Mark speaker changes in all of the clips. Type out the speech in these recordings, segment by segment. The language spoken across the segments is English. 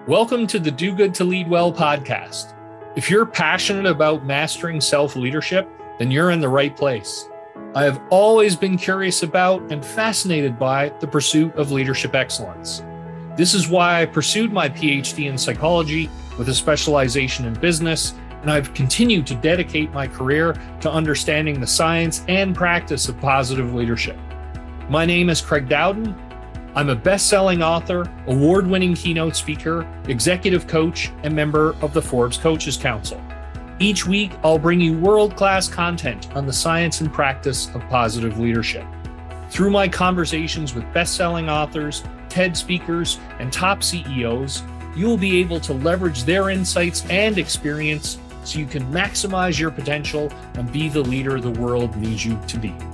Speaker 1: Welcome to the Do Good to Lead Well podcast. If you're passionate about mastering self-leadership, then you're in the right place. I have always been curious about and fascinated by the pursuit of leadership excellence. This is why I pursued my PhD in psychology with a specialization in business, and I've continued to dedicate my career to understanding the science and practice of positive leadership. My name is Craig Dowden. I'm a best-selling author, award-winning keynote speaker, executive coach, and member of the Forbes Coaches Council. Each week, I'll bring you world-class content on the science and practice of positive leadership. Through my conversations with best-selling authors, TED speakers, and top CEOs, you'll be able to leverage their insights and experience so you can maximize your potential and be the leader the world needs you to be.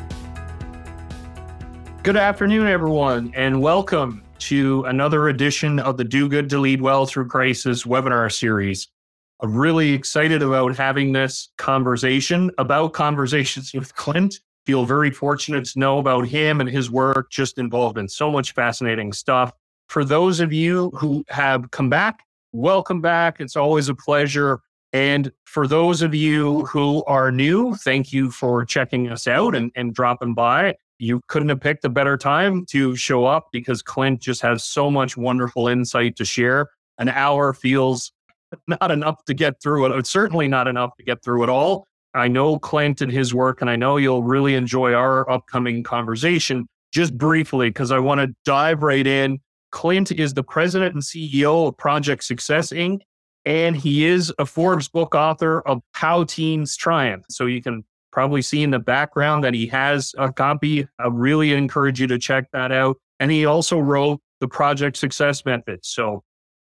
Speaker 2: Good afternoon, everyone, and welcome to another edition of the Do Good to Lead Well Through Crisis webinar series. I'm really excited about having this conversation about conversations with Clint. Feel very fortunate to know about him and his work, just involved in so much fascinating stuff. For those of you who have come back, welcome back. It's always a pleasure. And for those of you who are new, thank you for checking us out and dropping by. You couldn't have picked a better time to show up because Clint just has so much wonderful insight to share. An hour feels not enough to get through it. It's certainly not enough to get through it all. I know Clint and his work, and I know you'll really enjoy our upcoming conversation. Just briefly, because I want to dive right in. Clint is the president and CEO of Project Success, Inc., and he is a Forbes book author of How Teams Triumph. So you can probably see in the background that he has a copy. I really encourage you to check that out. And he also wrote the Project Success Method. So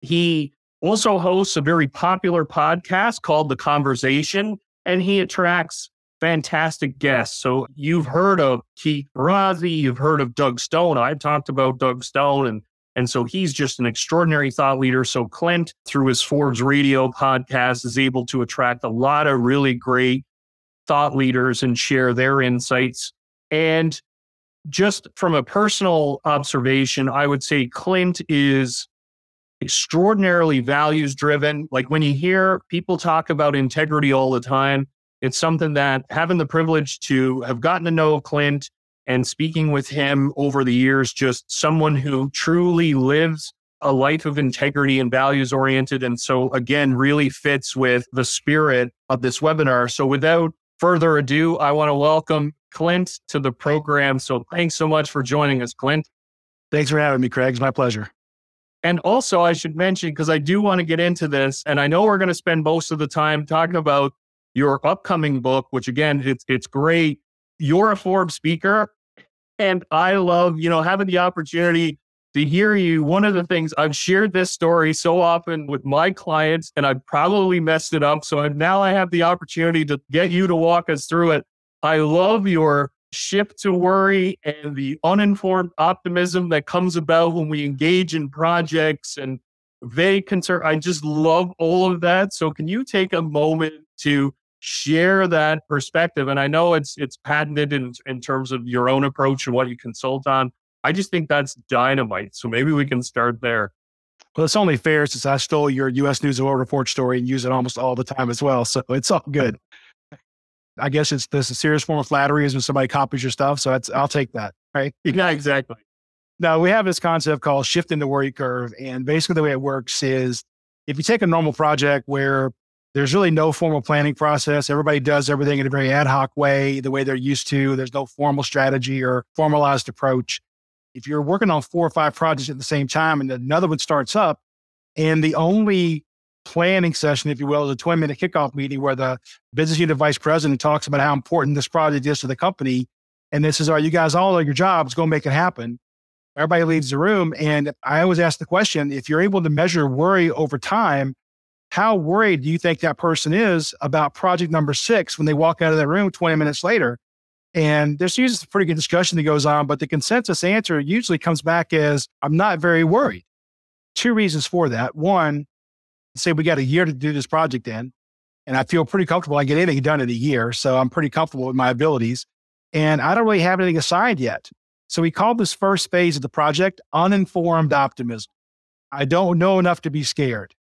Speaker 2: he also hosts a very popular podcast called The Conversation, and he attracts fantastic guests. So you've heard of Keith Ferrazzi, you've heard of Doug Stone. I've talked about Doug Stone, and so he's just an extraordinary thought leader. So Clint, through his Forbes Radio podcast, is able to attract a lot of really great thought leaders and share their insights. And just from a personal observation, I would say Clint is extraordinarily values driven. Like when you hear people talk about integrity all the time, it's something that having the privilege to have gotten to know Clint and speaking with him over the years, just someone who truly lives a life of integrity and values oriented. And so again, really fits with the spirit of this webinar. So without further ado, I want to welcome Clint to the program. So thanks so much for joining us, Clint.
Speaker 3: Thanks for having me, Craig. It's my pleasure.
Speaker 2: And also I should mention, because I do want to get into this, and I know we're going to spend most of the time talking about your upcoming book, which again, it's great. You're a Forbes speaker, and I love, having the opportunity to hear you. One of the things, I've shared this story so often with my clients, and I've probably messed it up. So now I have the opportunity to get you to walk us through it. I love your shift to worry and the uninformed optimism that comes about when we engage in projects and vague concern. I just love all of that. So can you take a moment to share that perspective? And I know it's patented in terms of your own approach and what you consult on. I just think that's dynamite. So maybe we can start there.
Speaker 3: Well, it's only fair since I stole your U.S. News and World Report story and use it almost all the time as well. So it's all good. I guess there's a serious form of flattery is when somebody copies your stuff. So I'll take that. Right?
Speaker 2: Yeah, exactly.
Speaker 3: Now we have this concept called shifting the worry curve. And basically the way it works is if you take a normal project where there's really no formal planning process, everybody does everything in a very ad hoc way, the way they're used to, there's no formal strategy or formalized approach. If you're working on 4 or 5 projects at the same time and another one starts up, and the only planning session, if you will, is a 20-minute kickoff meeting where the business unit vice president talks about how important this project is to the company. And this is, you guys all know your jobs, go make it happen. Everybody leaves the room. And I always ask the question, if you're able to measure worry over time, how worried do you think that person is about project number 6 when they walk out of that room 20 minutes later? And there's usually a pretty good discussion that goes on, but the consensus answer usually comes back as, I'm not very worried. 2 reasons for that. One, say we got a year to do this project in, and I feel pretty comfortable. I get anything done in a year, so I'm pretty comfortable with my abilities. And I don't really have anything assigned yet. So we call this first phase of the project uninformed optimism. I don't know enough to be scared.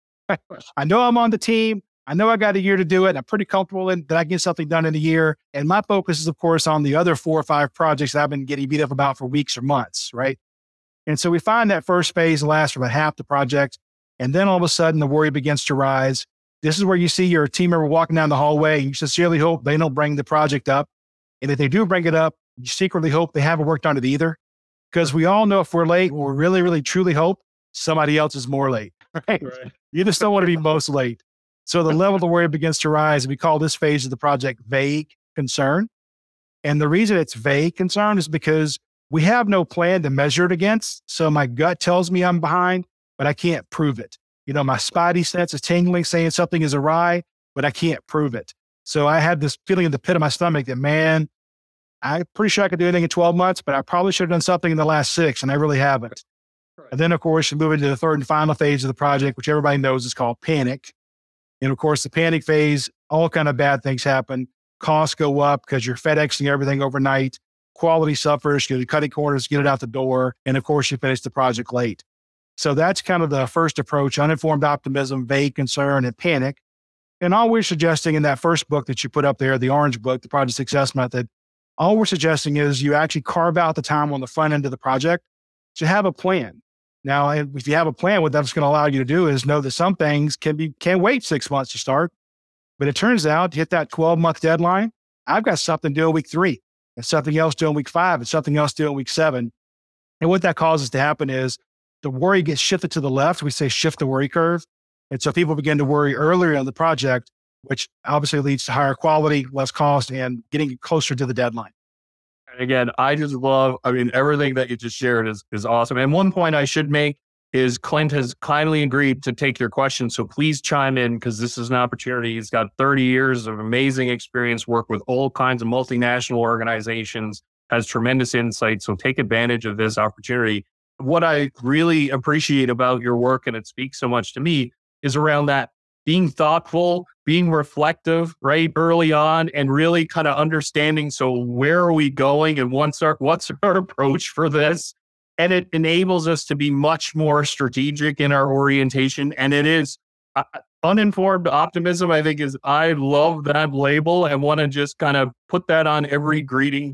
Speaker 3: I know I'm on the team. I know I got a year to do it. I'm pretty comfortable in that I get something done in a year. And my focus is, of course, on the other 4 or 5 projects that I've been getting beat up about for weeks or months, right? And so we find that first phase lasts for about half the project. And then all of a sudden, the worry begins to rise. This is where you see your team member walking down the hallway. And you sincerely hope they don't bring the project up. And if they do bring it up, you secretly hope they haven't worked on it either. Because we all know if we're late, we really, really, truly hope somebody else is more late. Right? You just don't want to be most late. So the level of worry begins to rise. We call this phase of the project vague concern. And the reason it's vague concern is because we have no plan to measure it against. So my gut tells me I'm behind, but I can't prove it. My spidey sense is tingling, saying something is awry, but I can't prove it. So I had this feeling in the pit of my stomach that, man, I'm pretty sure I could do anything in 12 months, but I probably should have done something in the last 6, and I really haven't. Right. And then, of course, you move into the third and final phase of the project, which everybody knows is called panic. And of course, the panic phase, all kind of bad things happen. Costs go up because you're FedExing everything overnight. Quality suffers, you're cutting corners, get it out the door. And of course, you finish the project late. So that's kind of the first approach: uninformed optimism, vague concern, and panic. And all we're suggesting in that first book that you put up there, the orange book, the Project Success Method, all we're suggesting is you actually carve out the time on the front end of the project to have a plan. Now, if you have a plan, what that's going to allow you to do is know that some things can wait 6 months to start. But it turns out to hit that 12-month deadline, I've got something due in week 3, and something else due in week 5, and something else due in week 7. And what that causes to happen is the worry gets shifted to the left. We say shift the worry curve. And so people begin to worry earlier in the project, which obviously leads to higher quality, less cost, and getting closer to the deadline.
Speaker 2: And again, I just love, everything that you just shared is awesome. And one point I should make is Clint has kindly agreed to take your question. So please chime in, because this is an opportunity. He's got 30 years of amazing experience, worked with all kinds of multinational organizations, has tremendous insight. So take advantage of this opportunity. What I really appreciate about your work, and it speaks so much to me, is around that being thoughtful, being reflective, right, early on, and really kind of understanding, so where are we going and what's our approach for this? And it enables us to be much more strategic in our orientation. And it is uninformed optimism, I think, I love that label. I want to just kind of put that on every greeting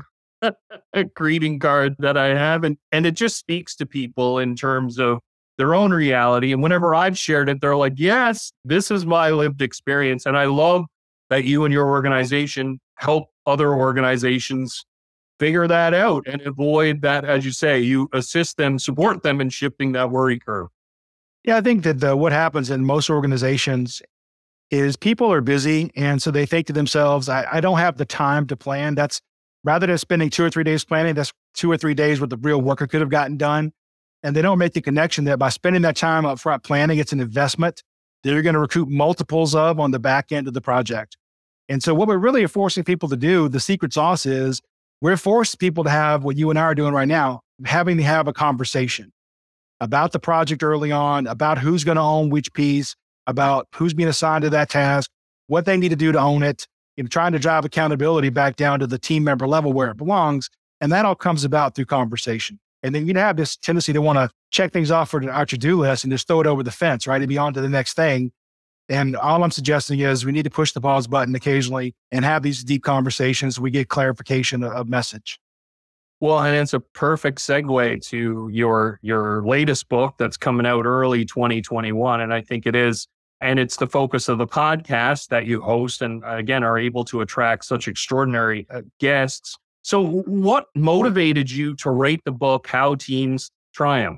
Speaker 2: card that I have. And it just speaks to people in terms of their own reality. And whenever I've shared it, they're like, yes, this is my lived experience. And I love that you and your organization help other organizations figure that out and avoid that. As you say, you assist them, support them in shifting that worry curve.
Speaker 3: Yeah, I think that what happens in most organizations is people are busy. And so they think to themselves, I don't have the time to plan. That's rather than spending 2 or 3 days planning, that's 2 or 3 days what the real worker could have gotten done. And they don't make the connection that by spending that time up front planning, it's an investment that you're going to recoup multiples of on the back end of the project. And so what we're really forcing people to do, the secret sauce is we're forcing people to have what you and I are doing right now, having to have a conversation about the project early on, about who's going to own which piece, about who's being assigned to that task, what they need to do to own it, trying to drive accountability back down to the team member level where it belongs. And that all comes about through conversation. And then you have this tendency to want to check things off for our to-do list and just throw it over the fence, right? And be on to the next thing. And all I'm suggesting is we need to push the pause button occasionally and have these deep conversations. We get clarification of message.
Speaker 2: Well, and it's a perfect segue to your latest book that's coming out early 2021. And I think it is. And it's the focus of the podcast that you host and, again, are able to attract such extraordinary guests. So what motivated you to write the book, How Teams Triumph?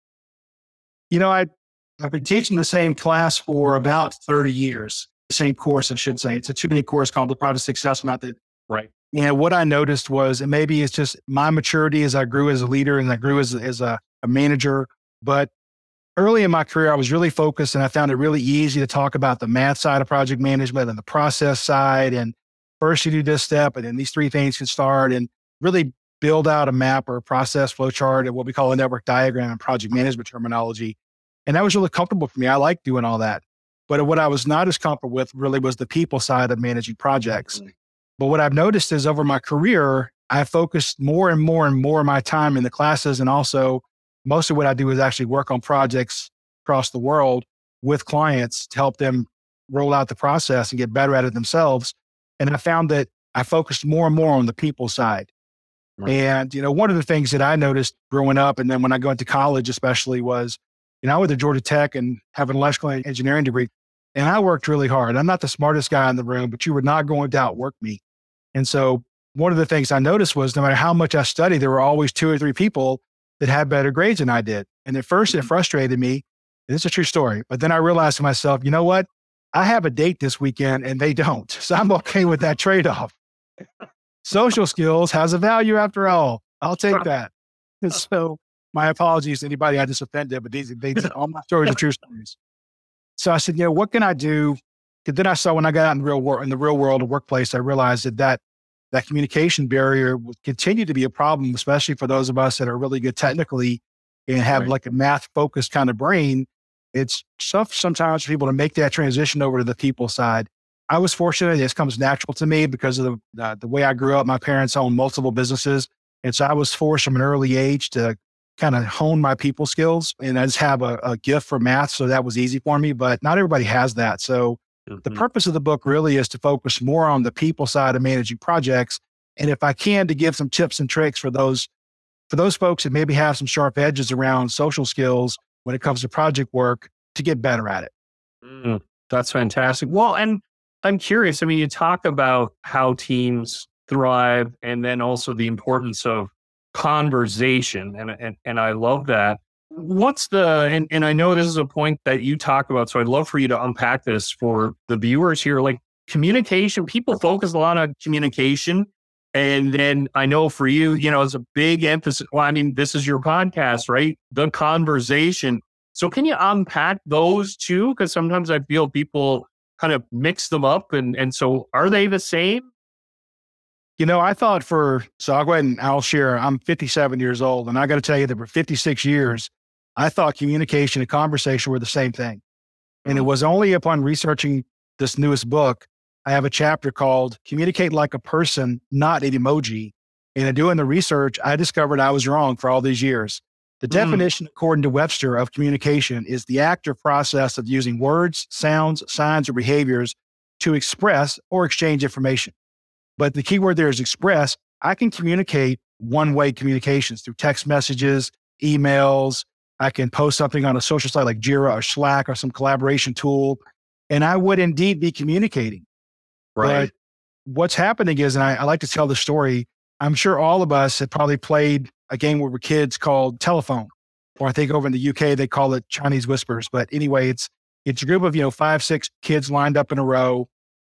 Speaker 3: I've been teaching the same class for about 30 years, the same course, I should say. It's a 2-day course called the Project Success Method.
Speaker 2: Right.
Speaker 3: And what I noticed was, and maybe it's just my maturity as I grew as a leader and I grew as a manager, but early in my career, I was really focused and I found it really easy to talk about the math side of project management and the process side. And first you do this step, and then these 3 things can start, and really build out a map or a process flow chart and what we call a network diagram in project management terminology. And that was really comfortable for me. I like doing all that. But what I was not as comfortable with really was the people side of managing projects. Mm-hmm. But what I've noticed is over my career, I focused more and more and more of my time in the classes. And also most of what I do is actually work on projects across the world with clients to help them roll out the process and get better at it themselves. And I found that I focused more and more on the people side. Right. And, one of the things that I noticed growing up, and then when I go into college especially, was, I went to Georgia Tech and have an electrical engineering degree, and I worked really hard. I'm not the smartest guy in the room, but you were not going to outwork me. And so one of the things I noticed was no matter how much I studied, there were always 2 or 3 people that had better grades than I did. And at first it frustrated me. And it's a true story. But then I realized to myself, you know what? I have a date this weekend and they don't. So I'm okay with that trade-off. Social skills has a value after all. I'll take that. And so my apologies to anybody I just offended, but these all my stories are true stories. So I said, what can I do? Because then I saw when I got out in the real world of workplace, I realized that communication barrier would continue to be a problem, especially for those of us that are really good technically and have like a math focused kind of brain. It's tough sometimes for people to make that transition over to the people side. I was fortunate. This comes natural to me because of the way I grew up. My parents owned multiple businesses. And so I was forced from an early age to kind of hone my people skills. And I just have a gift for math. So that was easy for me, but not everybody has that. So the purpose of the book really is to focus more on the people side of managing projects. And if I can, to give some tips and tricks for those folks that maybe have some sharp edges around social skills when it comes to project work to get better at it.
Speaker 2: That's fantastic. Well, and I'm curious. I mean, you talk about how teams thrive and then also the importance of conversation. And I love that. What's and I know this is a point that you talk about, so I'd love for you to unpack this for the viewers here. Like communication, people focus a lot on communication. And then I know for you, it's a big emphasis. Well, I mean, this is your podcast, right? The conversation. So can you unpack those two? Because sometimes I feel people kind of mix them up. And so are they the same?
Speaker 3: I thought so I'll go ahead and I'll share. I'm 57 years old, and I got to tell you that for 56 years, I thought communication and conversation were the same thing. And it was only upon researching this newest book, I have a chapter called Communicate Like a Person, Not an Emoji. And in doing the research, I discovered I was wrong for all these years. The definition, according to Webster, of communication is the act or process of using words, sounds, signs, or behaviors to express or exchange information. But the key word there is express. I can communicate one-way communications through text messages, emails. I can post something on a social site like Jira or Slack or some collaboration tool, and I would indeed be communicating.
Speaker 2: Right.
Speaker 3: But what's happening is, and I like to tell the story, I'm sure all of us have probably played a game when we were kids called Telephone, or I think over in the UK, they call it Chinese Whispers. But anyway, it's a group of, 5, 6 kids lined up in a row,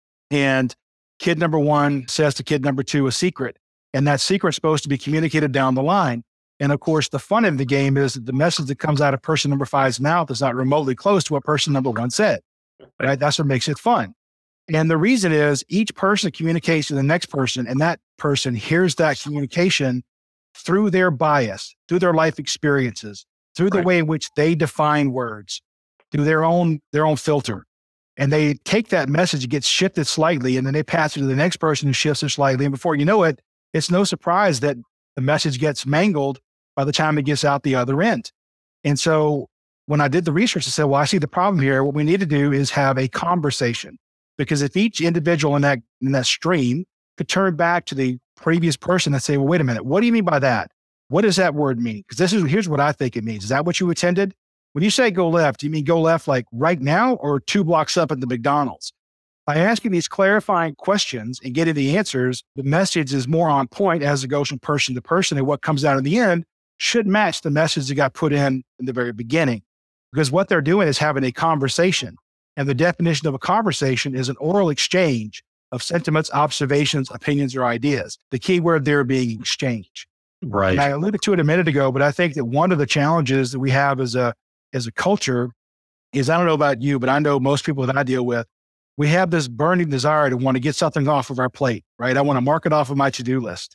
Speaker 3: and kid number 1 says to kid number 2 a secret, and that secret's supposed to be communicated down the line. And of course, the fun of the game is that the message that comes out of person number 5's mouth is not remotely close to what person number 1 said. Right? That's what makes it fun. And the reason is each person communicates to the next person, and that person hears that communication through their bias, through their life experiences, through the way in which they define words, through their own filter. And they take that message, it gets shifted slightly, and then they pass it to the next person who shifts it slightly. And before you know it, it's no surprise that the message gets mangled by the time it gets out the other end. And so when I did the research, I said, well, I see the problem here. What we need to do is have a conversation. Because if each individual in that stream could turn back to the previous person and say, well, wait a minute, what do you mean by that? What does that word mean? Because here's what I think it means. Is that what you intended? When you say go left, do you mean go left like right now or 2 blocks up at the McDonald's? By asking these clarifying questions and getting the answers, the message is more on point as it goes from person to person, and what comes out in the end should match the message that got put in the very beginning. Because what they're doing is having a conversation. And the definition of a conversation is an oral exchange of sentiments, observations, opinions, or ideas. The key word there being exchange.
Speaker 2: Right.
Speaker 3: And I alluded to it a minute ago, but I think that one of the challenges that we have as a culture is, I don't know about you, but I know most people that I deal with, we have this burning desire to want to get something off of our plate, right? I want to mark it off of my to-do list.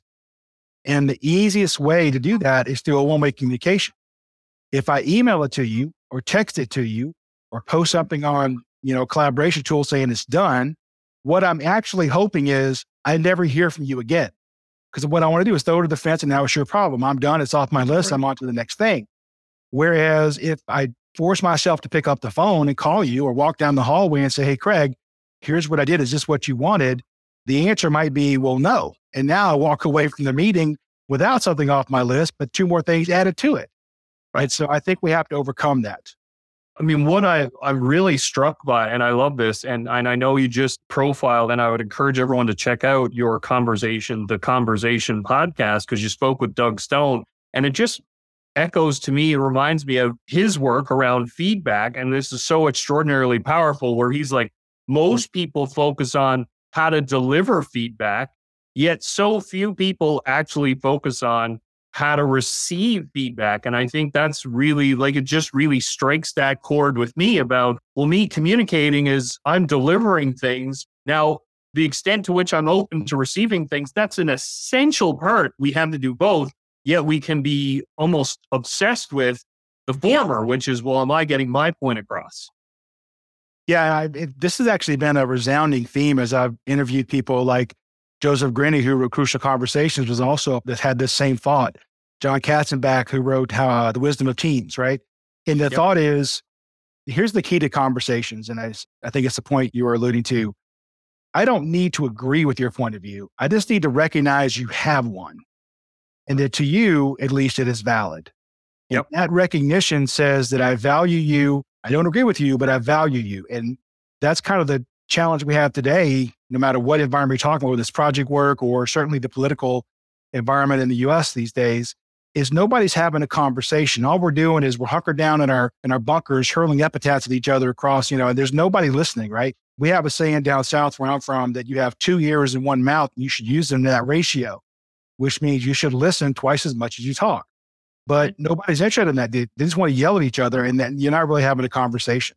Speaker 3: And the easiest way to do that is through a one-way communication. If I email it to you or text it to you or post something on, a collaboration tool saying it's done, what I'm actually hoping is I never hear from you again. Because what I want to do is throw it to the fence and now it's your problem. I'm done. It's off my list. I'm on to the next thing. Whereas if I force myself to pick up the phone and call you or walk down the hallway and say, hey, Craig, here's what I did. Is this what you wanted? The answer might be, well, no. And now I walk away from the meeting without something off my list, but two more things added to it. Right. So I think we have to overcome that.
Speaker 2: I mean, what I'm really struck by, and I love this, and I know you just profiled, and I would encourage everyone to check out your conversation, the Conversation podcast, because you spoke with Doug Stone, and it just echoes to me, it reminds me of his work around feedback. And this is so extraordinarily powerful, where he's like, most people focus on how to deliver feedback, yet so few people actually focus on how to receive feedback. And I think that's really like, it just really strikes that chord with me about, well, me communicating is I'm delivering things. Now, the extent to which I'm open to receiving things, that's an essential part. We have to do both, yet we can be almost obsessed with the former, which is, well, am I getting my point across?
Speaker 3: Yeah, this has actually been a resounding theme as I've interviewed people like Joseph Grenny, who wrote Crucial Conversations, was also that had this same thought. John Katzenbach, who wrote The Wisdom of Teens, right? And the thought is, here's the key to conversations. And I think it's the point you were alluding to. I don't need to agree with your point of view. I just need to recognize you have one. And that to you, at least, it is valid.
Speaker 2: Yep.
Speaker 3: And that recognition says that I value you. I don't agree with you, but I value you. And that's kind of the challenge we have today, no matter what environment you're talking about, whether it's project work or certainly the political environment in the US these days, is nobody's having a conversation. All we're doing is we're hunkered down in our bunkers, hurling epithets at each other across, and there's nobody listening, right? We have a saying down south where I'm from that you have 2 ears and 1 mouth, and you should use them in that ratio, which means you should listen twice as much as you talk. But nobody's interested in that. They just want to yell at each other, and then you're not really having a conversation.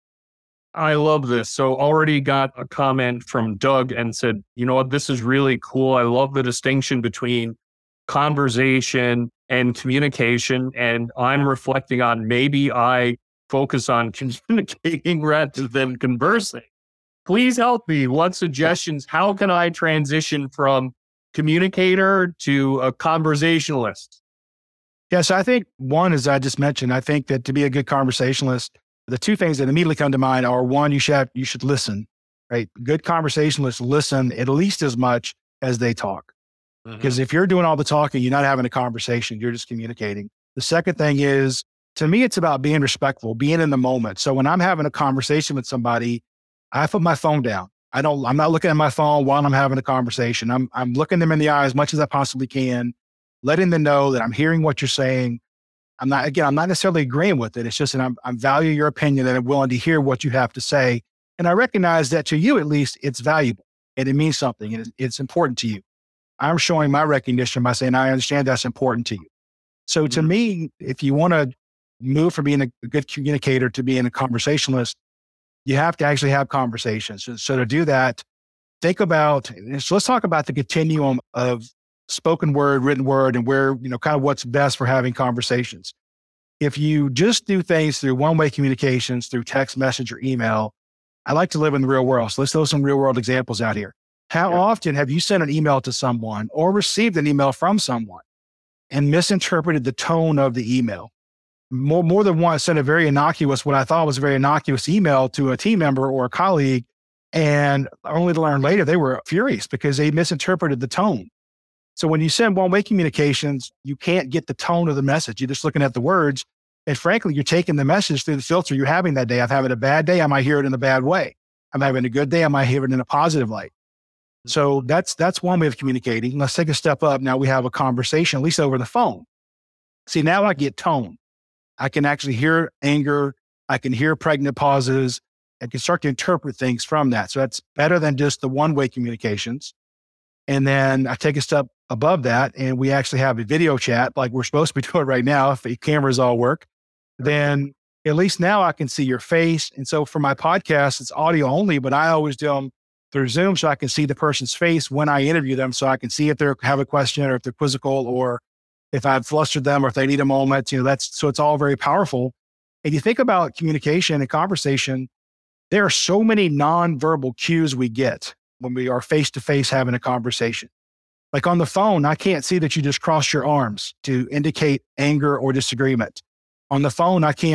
Speaker 2: I love this. So already got a comment from Doug and said, you know what, this is really cool. I love the distinction between conversation and communication. And I'm reflecting on maybe I focus on communicating rather than conversing. Please help me. What suggestions? How can I transition from communicator to a conversationalist?
Speaker 3: Yes, I think one, as I just mentioned, I think that to be a good conversationalist, the two things that immediately come to mind are one, you should listen, right? Good conversationalists listen at least as much as they talk. Because if you're doing all the talking, you're not having a conversation, you're just communicating. The second thing is, to me, it's about being respectful, being in the moment. So when I'm having a conversation with somebody, I put my phone down. I'm not looking at my phone while I'm having a conversation. I'm looking them in the eye as much as I possibly can, letting them know that I'm hearing what you're saying. I'm not necessarily agreeing with it. It's just that I'm value your opinion and I'm willing to hear what you have to say. And I recognize that to you, at least, it's valuable and it means something and it's important to you. I'm showing my recognition by saying, I understand that's important to you. So to me, if you want to move from being a good communicator to being a conversationalist, you have to actually have conversations. So to do that, think about, so let's talk about the continuum of spoken word, written word, and where, kind of what's best for having conversations. If you just do things through one-way communications, through text message or email, I like to live in the real world. So let's throw some real world examples out here. How often have you sent an email to someone or received an email from someone and misinterpreted the tone of the email? More than once, sent what I thought was a very innocuous email to a team member or a colleague, and only to learn later they were furious because they misinterpreted the tone. So when you send one-way communications, you can't get the tone of the message. You're just looking at the words. And frankly, you're taking the message through the filter you're having that day. I'm having a bad day. I might hear it in a bad way. I'm having a good day. I might hear it in a positive light. So that's one way of communicating. Let's take a step up. Now we have a conversation, at least over the phone. See, now I get tone. I can actually hear anger. I can hear pregnant pauses. I can start to interpret things from that. So that's better than just the one-way communications. And then I take a step above that and we actually have a video chat like we're supposed to be doing right now. If the cameras all work, then at least now I can see your face. And so for my podcast, it's audio only, but I always do them through Zoom so I can see the person's face when I interview them. So I can see if they have a question or if they're quizzical or if I've flustered them or if they need a moment, so it's all very powerful. And you think about communication and conversation, there are so many nonverbal cues we get when we are face-to-face having a conversation. Like on the phone, I can't see that you just crossed your arms to indicate anger or disagreement. On the phone, I can't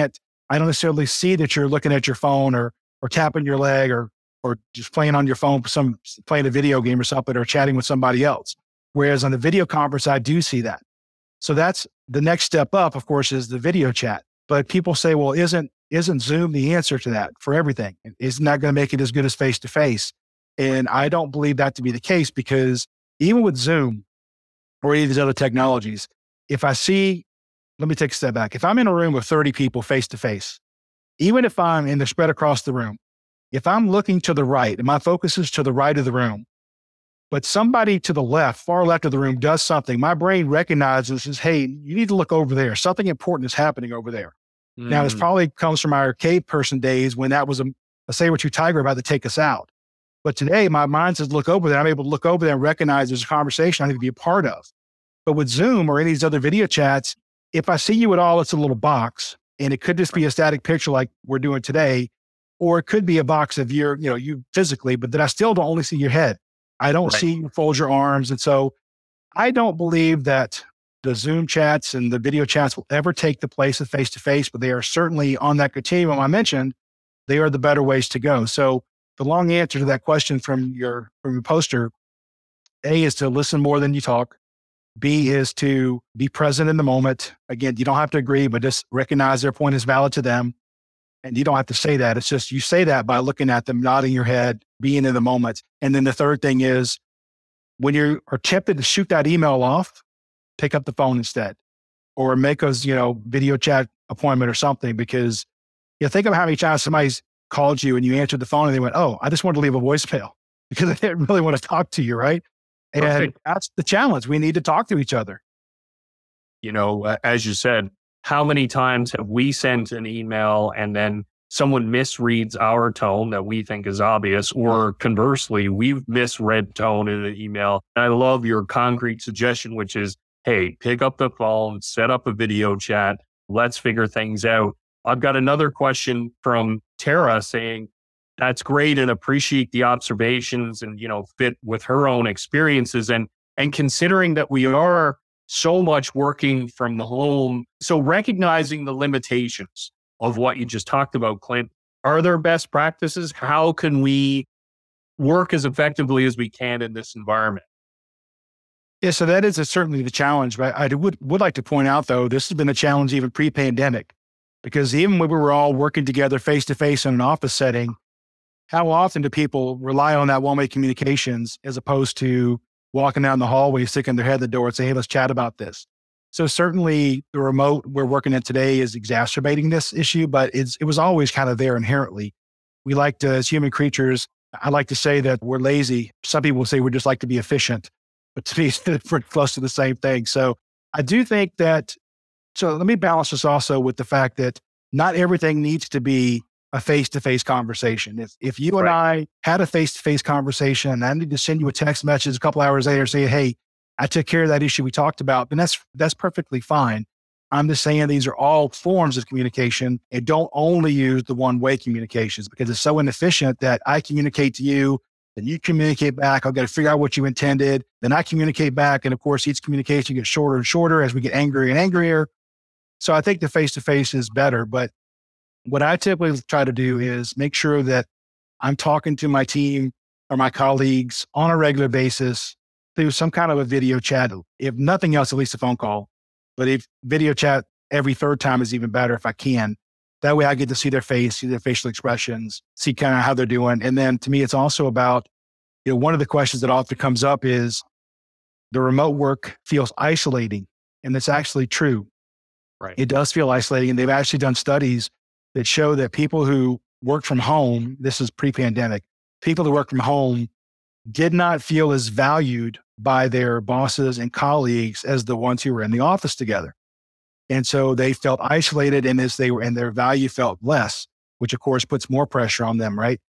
Speaker 3: I don't necessarily see that you're looking at your phone or tapping your leg or just playing on your phone, playing a video game or something, or chatting with somebody else. Whereas on the video conference, I do see that. So that's the next step up, of course, is the video chat. But people say, well, isn't Zoom the answer to that for everything? Isn't that going to make it as good as face-to-face? And I don't believe that to be the case, because even with Zoom or any of these other technologies, if I see, let me take a step back. If I'm in a room with 30 people face-to-face, even if I'm in the spread across the room, if I'm looking to the right and my focus is to the right of the room, but somebody to the left, far left of the room does something, my brain recognizes and says, hey, you need to look over there. Something important is happening over there. Now, this probably comes from our cave person days when that was a saber-tooth tiger about to take us out. But today, my mind says, look over there. I'm able to look over there and recognize there's a conversation I need to be a part of. But with Zoom or any of these other video chats, if I see you at all, it's a little box. And it could just be a static picture like we're doing today, or it could be a box of you physically, but then I still don't only see your head. I don't see you fold your arms. And so I don't believe that the Zoom chats and the video chats will ever take the place of face-to-face, but they are certainly on that continuum I mentioned. They are the better ways to go. So the long answer to that question from your poster, A, is to listen more than you talk. B, is to be present in the moment. Again, you don't have to agree, but just recognize their point is valid to them. And you don't have to say that. It's just, you say that by looking at them, nodding your head, being in the moment. And then the third thing is, when you are tempted to shoot that email off, pick up the phone instead, or make a video chat appointment or something. Because think of how many times somebody's called you and you answered the phone and they went, oh, I just wanted to leave a voicemail because I didn't really want to talk to you, right? And that's the challenge. We need to talk to each other.
Speaker 2: As you said, how many times have we sent an email and then someone misreads our tone that we think is obvious, or conversely, we've misread tone in an email? And I love your concrete suggestion, which is, hey, pick up the phone, set up a video chat, let's figure things out. I've got another question from Tara saying, that's great and appreciate the observations and, fit with her own experiences. And considering that we are so much working from the home, so recognizing the limitations of what you just talked about, Clint, are there best practices? How can we work as effectively as we can in this environment?
Speaker 3: Yeah, so that is certainly the challenge. But I would like to point out, though, this has been a challenge even pre-pandemic, because even when we were all working together face-to-face in an office setting, how often do people rely on that one-way communications as opposed to walking down the hallway, sticking their head at the door and saying, hey, let's chat about this? So certainly the remote we're working in today is exacerbating this issue, but it was always kind of there inherently. We like to, as human creatures, I like to say that we're lazy. Some people say we just like to be efficient, but to me, it's pretty close to the same thing. So I do think that, so let me balance this also with the fact that not everything needs to be a face-to-face conversation. If you and I had a face-to-face conversation and I need to send you a text message a couple hours later saying, hey, I took care of that issue we talked about, then that's perfectly fine. I'm just saying these are all forms of communication, and don't only use the one-way communications, because it's so inefficient that I communicate to you, then you communicate back. I've got to figure out what you intended. Then I communicate back. And of course, each communication gets shorter and shorter as we get angrier and angrier. So I think the face-to-face is better. But what I typically try to do is make sure that I'm talking to my team or my colleagues on a regular basis through some kind of a video chat. If nothing else, at least a phone call. But if video chat every third time is even better if I can. That way I get to see their face, see their facial expressions, see kind of how they're doing. And then to me, it's also about, one of the questions that often comes up is the remote work feels isolating. And that's actually true.
Speaker 2: Right.
Speaker 3: It does feel isolating. And they've actually done studies that show that people who work from home, this is pre-pandemic, people who work from home did not feel as valued by their bosses and colleagues as the ones who were in the office together. And so they felt isolated, and their value felt less, which of course puts more pressure on them, right?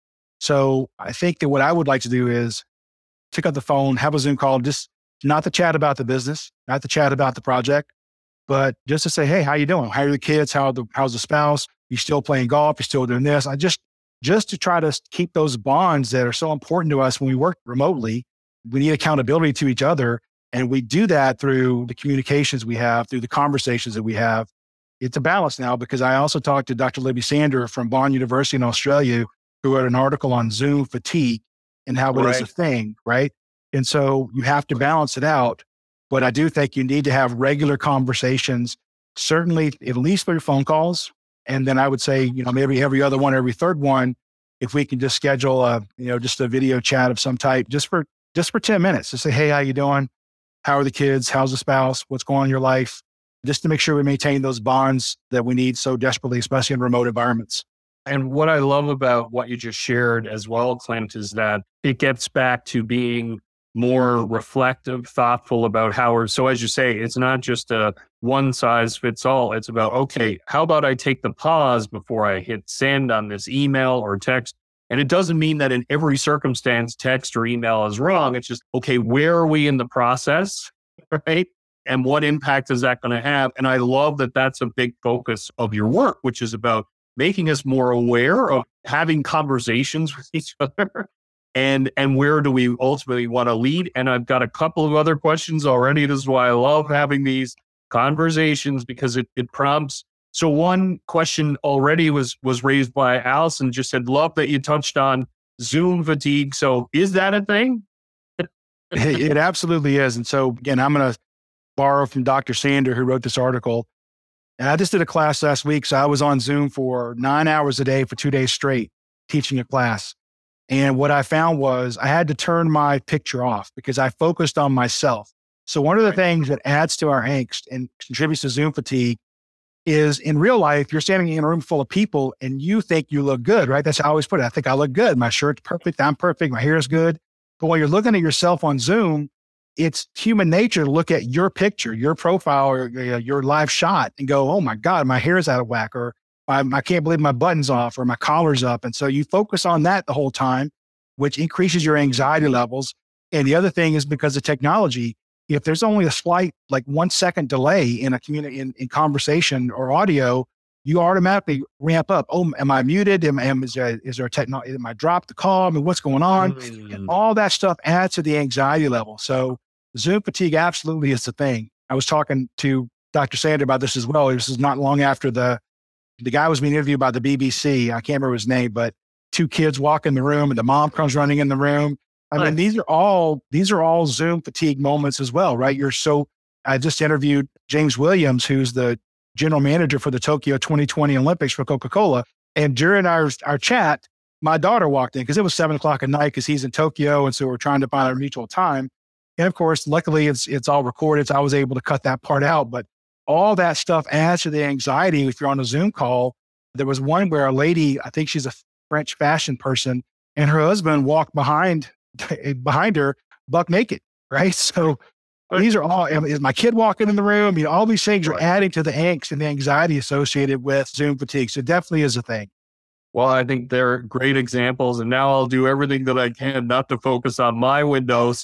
Speaker 3: So I think that what I would like to do is pick up the phone, have a Zoom call, just not to chat about the business, not to chat about the project, but just to say, hey, how you doing? How are the kids? How's the spouse? You still playing golf? You still doing this? Just to try to keep those bonds that are so important to us when we work remotely. We need accountability to each other. And we do that through the communications we have, through the conversations that we have. it's a balance now because I also talked to Dr. Libby Sander from Bond University in Australia, who wrote an article on Zoom fatigue and how it is a thing, right? And so you have to balance it out. But I do think you need to have regular conversations, certainly at least through phone calls. And then I would say, maybe every other one, every third one, if we can just schedule just a video chat of some type, just for 10 minutes to say, hey, how you doing? How are the kids? How's the spouse? What's going on in your life? Just to make sure we maintain those bonds that we need so desperately, especially in remote environments.
Speaker 2: And what I love about what you just shared as well, Clint, is that it gets back to being more reflective, thoughtful about so as you say, it's not just a one size fits all. It's about, okay, how about I take the pause before I hit send on this email or text? And it doesn't mean that in every circumstance, text or email is wrong. It's just, okay, where are we in the process, right? And what impact is that going to have? And I love that that's a big focus of your work, which is about making us more aware of having conversations with each other and where do we ultimately want to lead. And I've got a couple of other questions already. This is why I love having these conversations because it prompts. So one question already was raised by Allison, just said, love that you touched on Zoom fatigue. So is that a thing?
Speaker 3: It absolutely is. And so again, I'm going to borrow from Dr. Sander, who wrote this article. And I just did a class last week. So I was on Zoom for 9 hours a day for 2 days straight, teaching a class. And what I found was I had to turn my picture off because I focused on myself. So one of the things that adds to our angst and contributes to Zoom fatigue is in real life, you're standing in a room full of people and you think you look good, right? That's how I always put it. I think I look good. My shirt's perfect. I'm perfect. My hair is good. But when you're looking at yourself on Zoom, it's human nature to look at your picture, your profile, or your live shot and go, oh my God, my hair is out of whack, or I can't believe my button's off or my collar's up. And so you focus on that the whole time, which increases your anxiety levels. And the other thing is because of technology, if there's only a slight, like 1 second delay in in conversation or audio, you automatically ramp up. Oh, am I muted? Is there a technology? Am I dropped the call? I mean, what's going on? And all that stuff adds to the anxiety level. So Zoom fatigue absolutely is the thing. I was talking to Dr. Sander about this as well. This is not long after the guy was being interviewed by the BBC. I can't remember his name, but 2 kids walk in the room and the mom comes running in the room. I mean, these are all Zoom fatigue moments as well, right? I just interviewed James Williams, who's the general manager for the Tokyo 2020 Olympics for Coca-Cola. And during our chat, my daughter walked in because it was 7:00 at night because he's in Tokyo. And so we're trying to find our mutual time. And of course, luckily it's all recorded. So I was able to cut that part out, but all that stuff adds to the anxiety if you're on a Zoom call. There was one where a lady, I think she's a French fashion person, and her husband walked behind her buck naked, right? So these are all, is my kid walking in the room? All these things are adding to the angst and the anxiety associated with Zoom fatigue. So it definitely is a thing.
Speaker 2: Well, I think they're great examples. And now I'll do everything that I can not to focus on my windows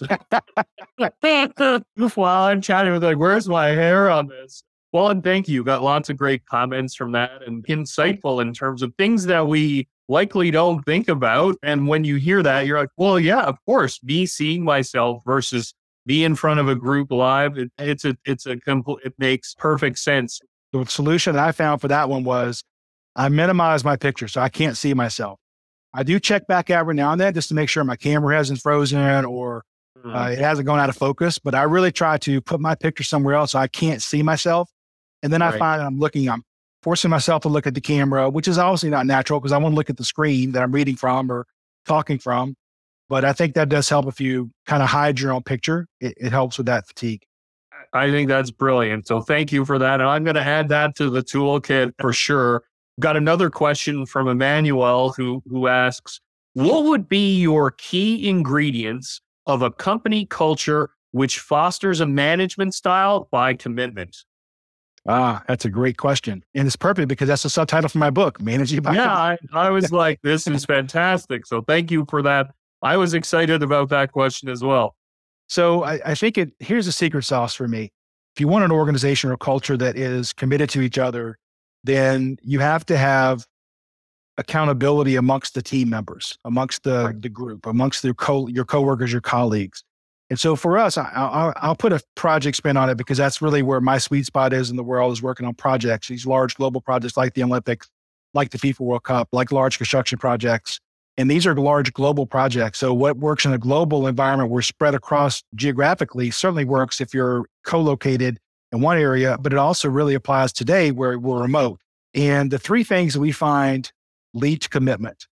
Speaker 2: while I'm chatting with where's my hair on this? Well, and thank you. Got lots of great comments from that and insightful in terms of things that we likely don't think about. And when you hear that, you're like, well, yeah, of course, me seeing myself versus be in front of a group live. It makes perfect sense.
Speaker 3: The solution that I found for that one was I minimize my picture so I can't see myself. I do check back every now and then just to make sure my camera hasn't frozen or it hasn't gone out of focus, but I really try to put my picture somewhere else so I can't see myself. And then I find I'm forcing myself to look at the camera, which is obviously not natural because I want to look at the screen that I'm reading from or talking from. But I think that does help if you kind of hide your own picture. It helps with that fatigue.
Speaker 2: I think that's brilliant. So thank you for that. And I'm going to add that to the toolkit for sure. Got another question from Emmanuel who asks, what would be your key ingredients of a company culture which fosters a management style by commitment?
Speaker 3: That's a great question. And it's perfect because that's the subtitle for my book, Managing by Commitment.
Speaker 2: I was like, this is fantastic. So thank you for that. I was excited about that question as well.
Speaker 3: So I think here's the secret sauce for me. If you want an organization or culture that is committed to each other, then you have to have accountability amongst the team members, amongst the group, amongst your coworkers, your colleagues. And so for us, I'll put a project spin on it because that's really where my sweet spot is in the world, is working on projects, these large global projects like the Olympics, like the FIFA World Cup, like large construction projects. And these are large global projects. So what works in a global environment, we're spread across geographically, certainly works if you're co-located in one area, but it also really applies today where we're remote. And the three things that we find lead to commitment.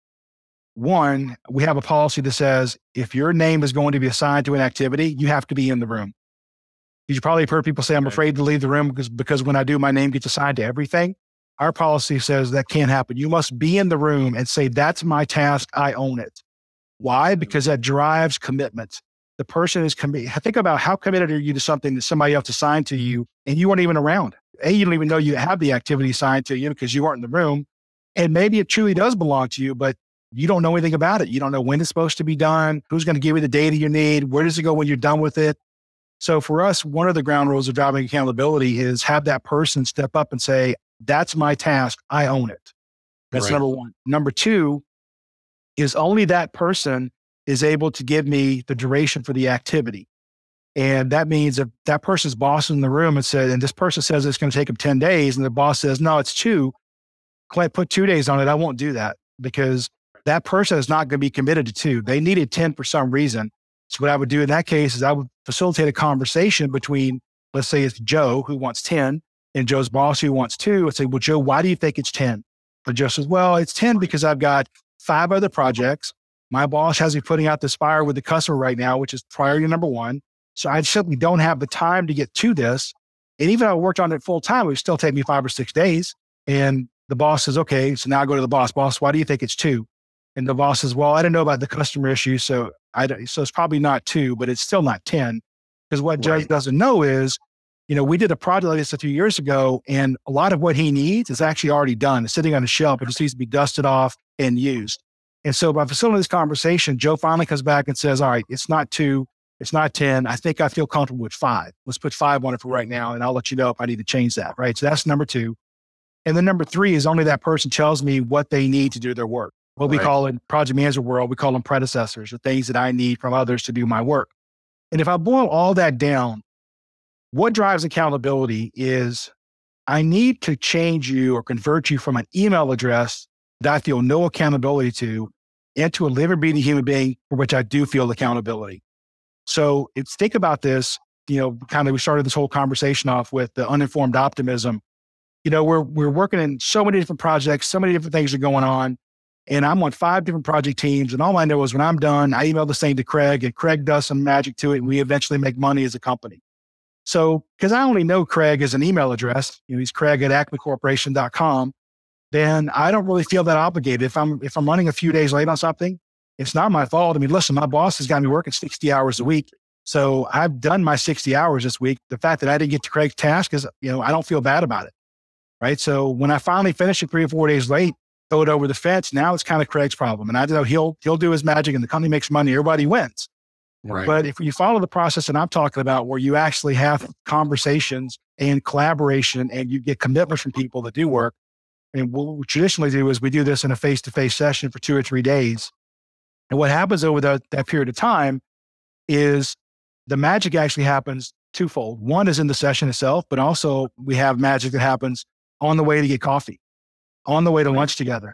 Speaker 3: One, we have a policy that says if your name is going to be assigned to an activity, you have to be in the room. You probably have heard people say, I'm afraid to leave the room because when I do, my name gets assigned to everything. Our policy says that can't happen. You must be in the room and say, that's my task. I own it. Why? Because that drives commitment. The person is committed. Think about how committed are you to something that somebody else assigned to you and you weren't even around. You don't even know you have the activity assigned to you because you weren't in the room. And maybe it truly does belong to you, but you don't know anything about it. You don't know when it's supposed to be done, who's going to give you the data you need, where does it go when you're done with it. So for us, one of the ground rules of driving accountability is have that person step up and say, that's my task. I own it. That's number one. Number two is only that person is able to give me the duration for the activity. And that means if that person's boss is in the room and this person says it's going to take them 10 days and the boss says, no, it's 2, Clint, put 2 days on it. I won't do that because that person is not going to be committed to 2. They needed 10 for some reason. So what I would do in that case is I would facilitate a conversation between, let's say it's Joe who wants 10 and Joe's boss who wants 2. I'd say, well, Joe, why do you think it's 10? But Joe says, well, it's 10 because I've got 5 other projects. My boss has me putting out this fire with the customer right now, which is priority number 1. So I simply don't have the time to get to this. And even if I worked on it full time, it would still take me 5 or 6 days. And the boss says, okay, so now I go to the boss. Boss, why do you think it's 2? And the boss says, well, I don't know about the customer issue. So it's probably not 2, but it's still not 10. Because what Joe doesn't know is, we did a project like this a few years ago, and a lot of what he needs is actually already done. It's sitting on a shelf. It just needs to be dusted off and used. And so by facilitating this conversation, Joe finally comes back and says, all right, it's not 2, it's not 10. I think I feel comfortable with 5. Let's put 5 on it for right now, and I'll let you know if I need to change that, right? So that's number 2. And then number 3 is only that person tells me what they need to do their work. What we call in project management world, we call them predecessors, or things that I need from others to do my work. And if I boil all that down, what drives accountability is I need to change you or convert you from an email address that I feel no accountability to into a living, breathing human being for which I do feel accountability. So think about this, kind of we started this whole conversation off with the uninformed optimism. We're working in so many different projects, so many different things are going on. And I'm on 5 different project teams. And all I know is when I'm done, I email this thing to Craig and Craig does some magic to it. And we eventually make money as a company. So, because I only know Craig as an email address, he's Craig@acmecorporation.com, then I don't really feel that obligated. If I'm running a few days late on something, it's not my fault. I mean, listen, my boss has got me working 60 hours a week. So I've done my 60 hours this week. The fact that I didn't get to Craig's task is, I don't feel bad about it. Right. So when I finally finish it 3 or 4 days late, throw it over the fence, now it's kind of Craig's problem. And I know he'll do his magic and the company makes money. Everybody wins. Right. But if you follow the process that I'm talking about, where you actually have conversations and collaboration and you get commitment from people that do work, and what we traditionally do is we do this in a face-to-face session for 2 or 3 days. And what happens over that period of time is the magic actually happens twofold. One is in the session itself, but also we have magic that happens on the way to get coffee, on the way to lunch together,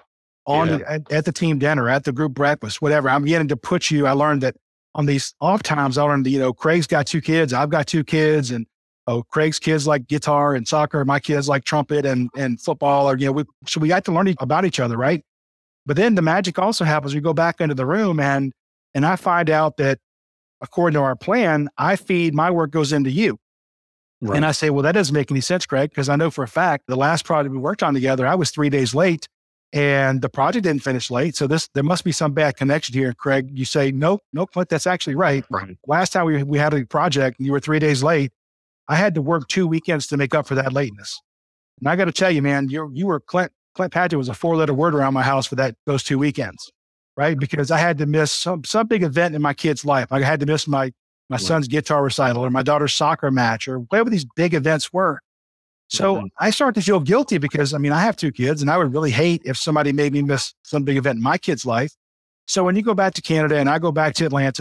Speaker 3: at the team dinner, at the group breakfast, whatever. I'm getting to put you, I learned that on these off times, I learned, Craig's got 2 kids, I've got 2 kids, and Craig's kids like guitar and soccer, my kids like trumpet and football, or, so we got to learn about each other, right? But then the magic also happens, we go back into the room and I find out that according to our plan, my work goes into you. Right. And I say, well, that doesn't make any sense, Craig, because I know for a fact the last project we worked on together, I was 3 days late and the project didn't finish late. So there must be some bad connection here. Craig, you say, no, Clint, that's actually right. Last time we had a project and you were 3 days late, I had to work 2 weekends to make up for that lateness. And I got to tell you, man, you were Clint Padgett was a 4-letter word around my house for those 2 weekends, right? Because I had to miss some big event in my kid's life. I had to miss my son's guitar recital or my daughter's soccer match or whatever these big events were. So I started to feel guilty because, I have 2 kids and I would really hate if somebody made me miss some big event in my kid's life. So when you go back to Canada and I go back to Atlanta,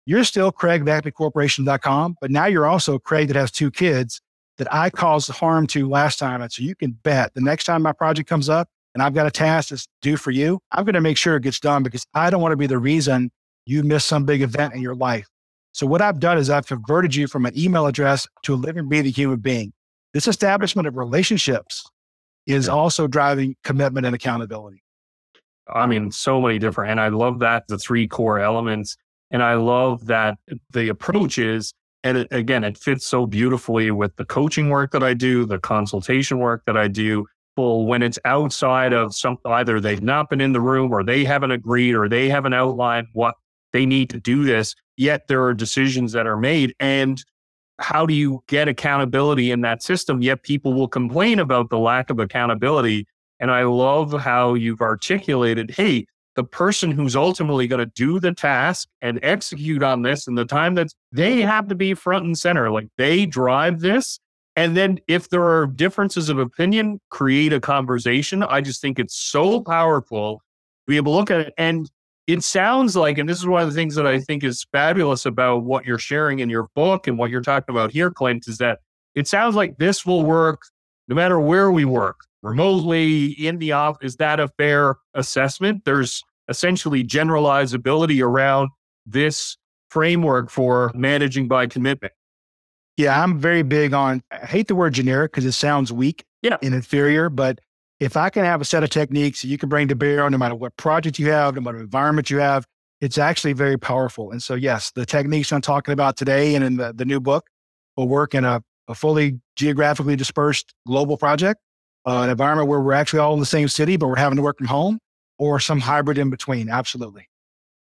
Speaker 3: you're still Craig@acmecorporation.com, but now you're also Craig that has 2 kids that I caused harm to last time. And so you can bet the next time my project comes up and I've got a task that's due for you, I'm going to make sure it gets done because I don't want to be the reason you miss some big event in your life. So what I've done is I've converted you from an email address to a living, breathing human being. This establishment of relationships is also driving commitment and accountability.
Speaker 2: I mean, so many different, and I love that, the 3 core elements. And I love that the approach is, and it fits so beautifully with the coaching work that I do, the consultation work that I do. Well, when it's outside of something, either they've not been in the room or they haven't agreed or they haven't outlined what they need to do this, yet there are decisions that are made. And how do you get accountability in that system? Yet people will complain about the lack of accountability. And I love how you've articulated, hey, the person who's ultimately going to do the task and execute on this and the time that they have to be front and center, like they drive this. And then if there are differences of opinion, create a conversation. I just think it's so powerful to be able to look at it. And it sounds like, and this is one of the things that I think is fabulous about what you're sharing in your book and what you're talking about here, Clint, is that it sounds like this will work no matter where we work, remotely, in the office. Is that a fair assessment? There's essentially generalizability around this framework for managing by commitment.
Speaker 3: Yeah, I'm very big on, I hate the word generic because it sounds weak and inferior, but if I can have a set of techniques that you can bring to bear no matter what project you have, no matter what environment you have, it's actually very powerful. And so, yes, the techniques I'm talking about today and in the new book will work in a fully geographically dispersed global project, an environment where we're actually all in the same city, but we're having to work from home, or some hybrid in between. Absolutely.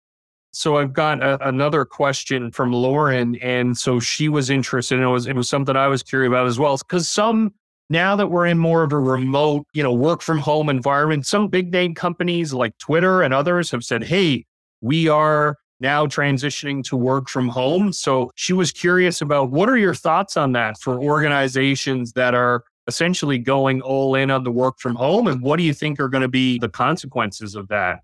Speaker 2: So I've got another question from Lauren. And so she was interested, and it was something I was curious about as well. Because now that we're in more of a remote, work from home environment, some big name companies like Twitter and others have said, hey, we are now transitioning to work from home. So she was curious about, what are your thoughts on that for organizations that are essentially going all in on the work from home? And what do you think are going to be the consequences of that?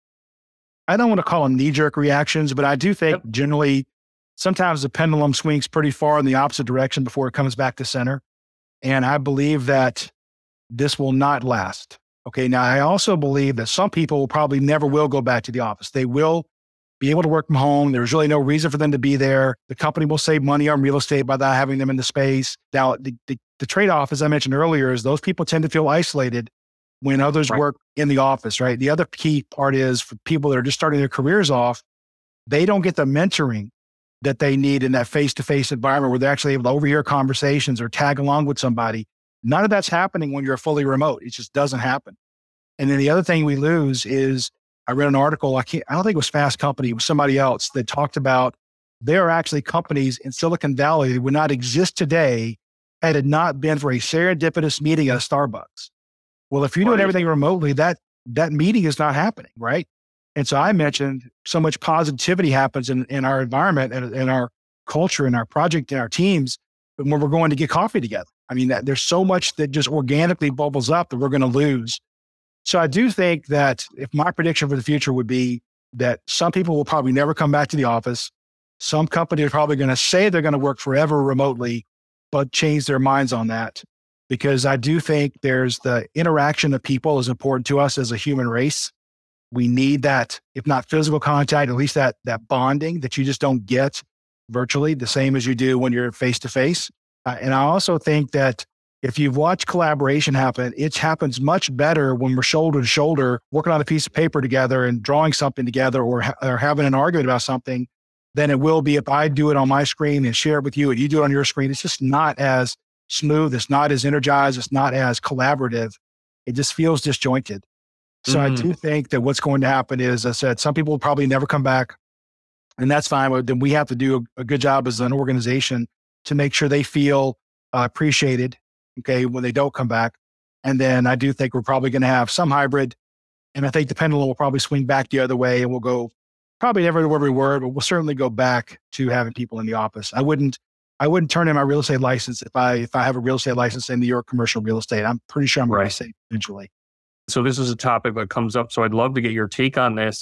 Speaker 3: I don't want to call them knee-jerk reactions, but I do think generally sometimes the pendulum swings pretty far in the opposite direction before it comes back to center. And I believe that this will not last. Okay. Now, I also believe that some people probably never will go back to the office. They will be able to work from home. There's really no reason for them to be there. The company will save money on real estate by not having them in the space. Now, the trade-off, as I mentioned earlier, is those people tend to feel isolated when others work in the office, right? The other key part is for people that are just starting their careers off, they don't get the mentoring that they need in that face-to-face environment where they're actually able to overhear conversations or tag along with somebody. None of that's happening when you're fully remote. It just doesn't happen. And then the other thing we lose is, I read an article, I don't think it was Fast Company, it was somebody else that talked about there are actually companies in Silicon Valley that would not exist today had it not been for a serendipitous meeting at a Starbucks. Well, if you're doing everything remotely, that meeting is not happening, right? And so I mentioned so much positivity happens in our environment and in our culture, in our project, in our teams, when we're going to get coffee together. I mean, there's so much that just organically bubbles up that we're going to lose. So I do think that if my prediction for the future would be that some people will probably never come back to the office. Some companies are probably going to say they're going to work forever remotely, but change their minds on that. Because I do think there's the interaction of people is important to us as a human race. We need that, if not physical contact, at least that bonding that you just don't get virtually the same as you do when you're face to face. And I also think that if you've watched collaboration happen, it happens much better when we're shoulder to shoulder, working on a piece of paper together and drawing something together or having an argument about something than it will be if I do it on my screen and share it with you and you do it on your screen. It's just not as smooth. It's not as energized. It's not as collaborative. It just feels disjointed. So I do think that what's going to happen is, as I said, some people will probably never come back, and that's fine. But then we have to do a good job as an organization to make sure they feel appreciated, okay, when they don't come back. And then I do think we're probably going to have some hybrid, and I think the pendulum will probably swing back the other way, and we'll go probably never to where we were, but we'll certainly go back to having people in the office. I wouldn't turn in my real estate license if I have a real estate license in New York commercial real estate. I'm pretty sure I'm going to be safe eventually.
Speaker 2: So this is a topic that comes up. So I'd love to get your take on this.